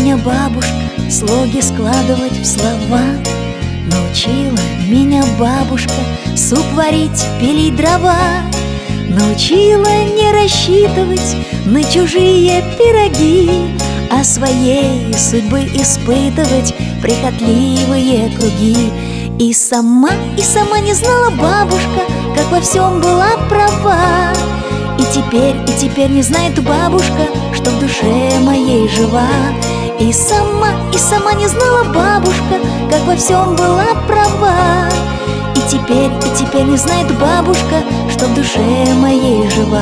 Меня бабушка слоги складывать в слова. Научила меня бабушка суп варить, пилить дрова. Научила не рассчитывать на чужие пироги, а своей судьбы испытывать прихотливые круги. И сама не знала бабушка, как во всем была права. И теперь не знает теперь что в душе моей жива. И сама не знала бабушка, как во всем была права. И теперь не знает бабушка, что в душе моей жива.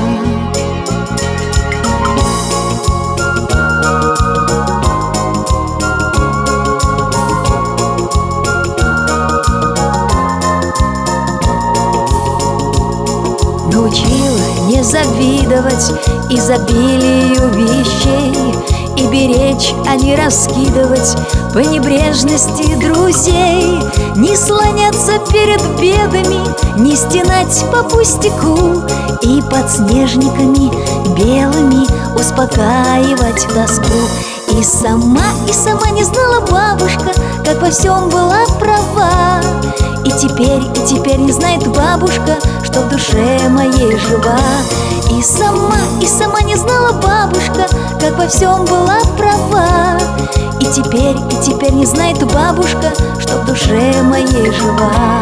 Научила не завидовать изобилию вещей и беречь, а не раскидывать по небрежности друзей. Не слоняться перед бедами, не стенать по пустяку, и подснежниками белыми успокаивать тоску. И сама не знала бабушка, как во всем была права. И теперь не знает бабушка, что в душе моей жива. И сама не знала бабушка, как во всем была права. И теперь не знает бабушка, что в душе моей жива.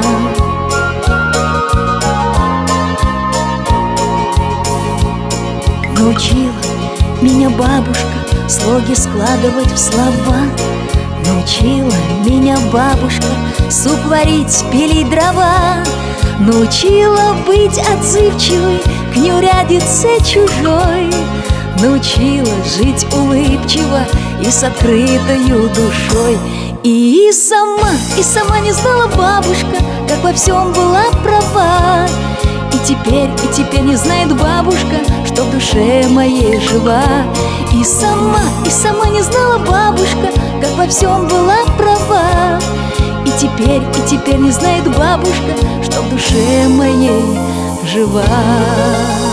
Научила меня бабушка слоги складывать в слова. Научила меня бабушка суп варить, пилить дрова. Научила быть отзывчивой к неурядице чужой. Научила жить улыбчиво и с открытою душой. И сама не знала бабушка, как во всем была права. И теперь не знает бабушка, что в душе моей жива. И сама не знала бабушка, как во всем была права. И теперь не знает бабушка, что в душе моей жива.